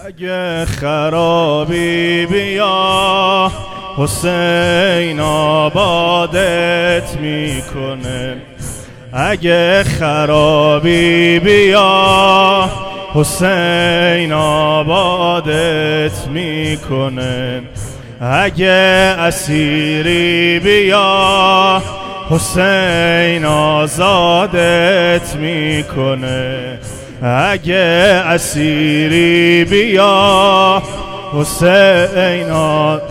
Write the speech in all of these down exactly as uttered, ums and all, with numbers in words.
اگه خرابی بیا حسین آبادت میکنه، اگه خرابی بیا حسین آبادت میکنه، اگه اسیری بیا حسین آزادت میکنه، اگه اسیری بیا حسین آزادت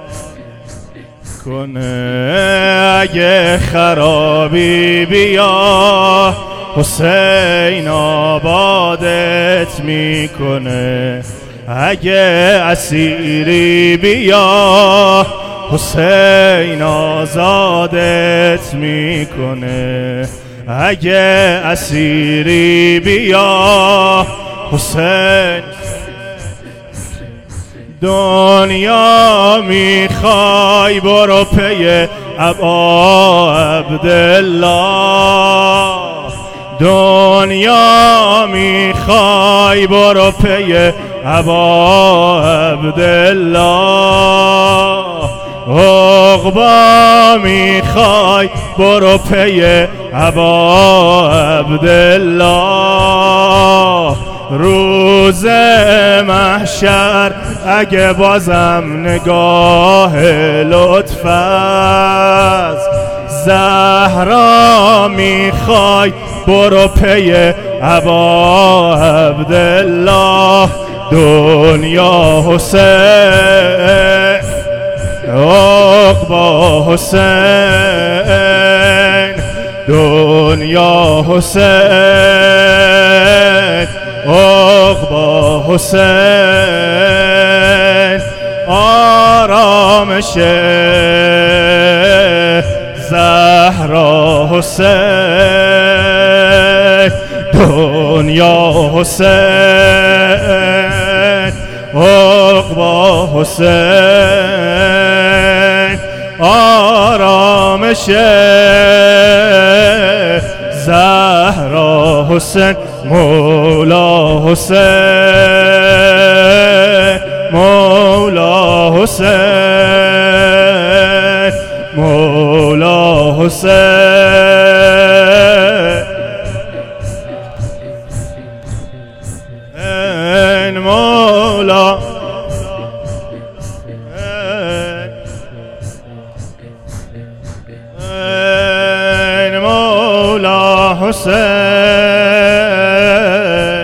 کنه، اگه خرابی بیا حسین آبادت میکنه، اگه اسیری بیا حسین آزادت میکنه، اگه اسیری بیا حسین. دنیا میخوای برو پی ابا عبدالله، دنیا میخوای برو پی ابا عبدالله، عقبا میخوای برو پی ابا عبدالله، روز محشر اگه بازم نگاه لطف از زهرا میخوای برو پی ابا عبدالله، دنیا حسین عقبا حسین، دنیا حسین عقبا حسین، آرامش زهرا حسین، دنیا حسین عقبا حسین، آرامش زهرا حسین، مولا حسین مولا حسین مولا حسین مولا مولا حسین،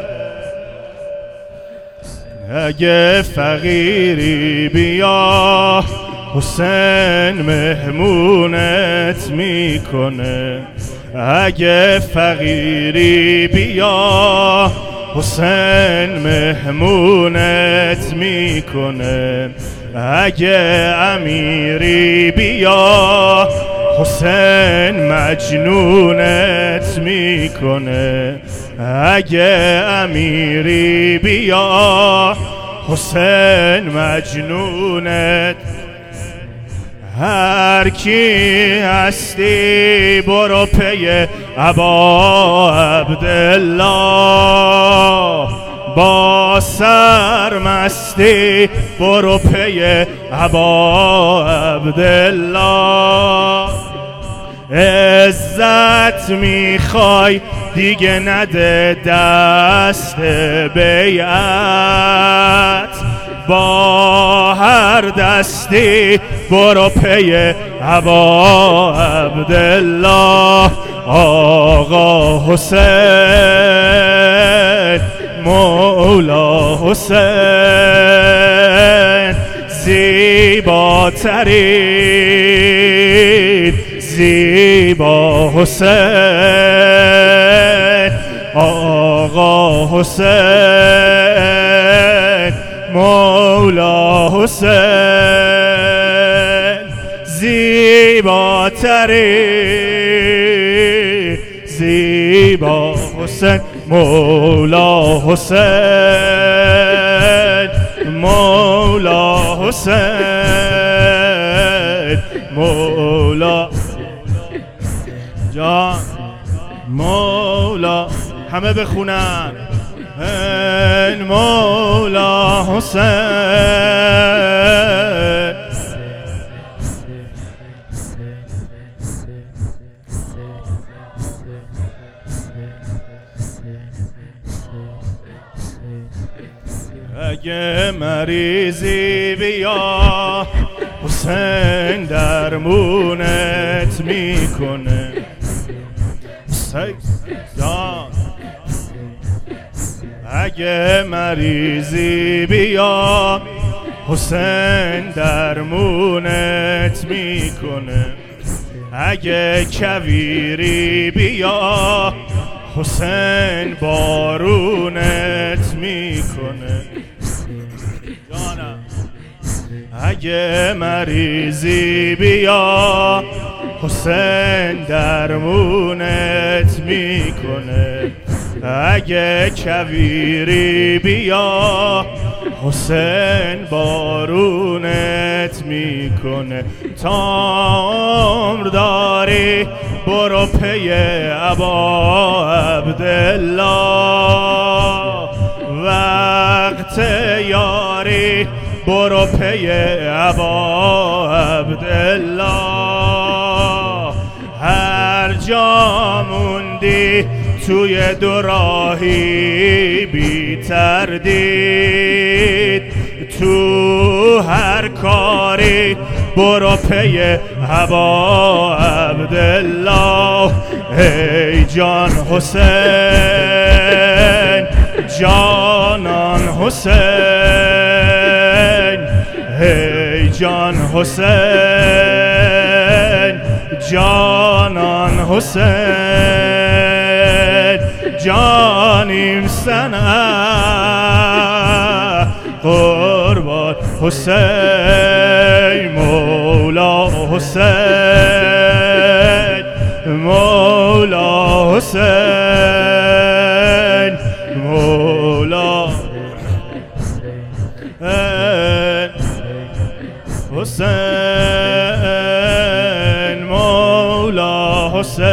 اگه فقیری بیا حسین مهمونت میکنه، اگه فقیری بیا حسین مهمونت میکنه، اگه امیری بیا حسین مجنونت میکنه، اگه امیری بیا حسین مجنونت، هر کی هستی برو پی ابا عبدالله، با سرمستی برو پی ابا عبدالله، عزت میخوای دیگه نده دست بیعت، با هر دستی برو پی ابا عبدالله، آقا حسین مولا حسین، زیباترین زیبا حسین، آقا حسین مولا حسین، زیباترین زیبا حسین مولا حسین مولا حسین مولا جان مولا، همه بخونن مولا حسین اگه مریضی بیا حسین درمونت میکنه سیدان اگه مریضی بیا حسین درمونت میکنه اگه کویری بیا حسین بارونت میکنه جانم اگه مریضی بیا حسین درمونت میکنه اگه کویری بیا حسین بارونت میکنه تا عمر داری برو پی ابا عبدالله وقت یاری برو پی ابا عبدالله هر جا موندی توی دو راهی بی تردید تو هر کاری برو پی ابا عبدالله ای جان حسین جانان حسین ای جان حسین جانان حسین جانیم سنه قربان حسین مولا حسین مولا حسین مولا حسین مولا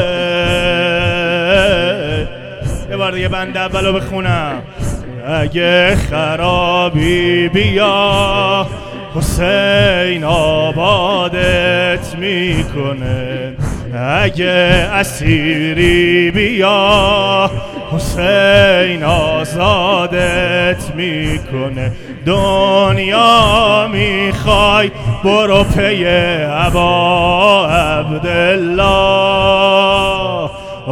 حسین یه بار دیگه بنده اولو بخونم اگه خرابی بیا حسین آبادت میکنه اگه اسیری بیا حسین آزادت میکنه دنیا میخوای برو پی ابا عبدالله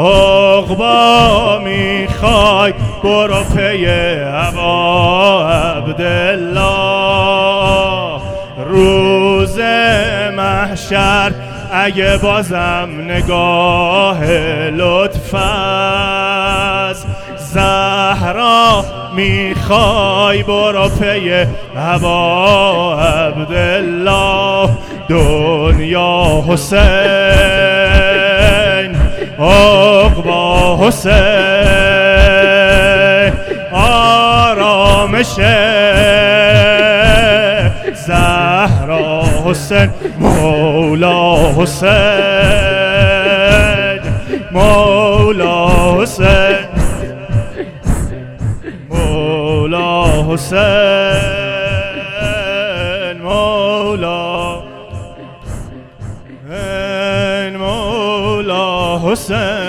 عقبا میخوای برو پی ابا عبدالله روز محشر اگه بازم نگاه لطف است زهرا میخوای برو پی ابا عبدالله دنیا حسین عقبا حسین آرامش زهرا حسین مولا حسین مولا حسین مولا حسین مولا مولا حسین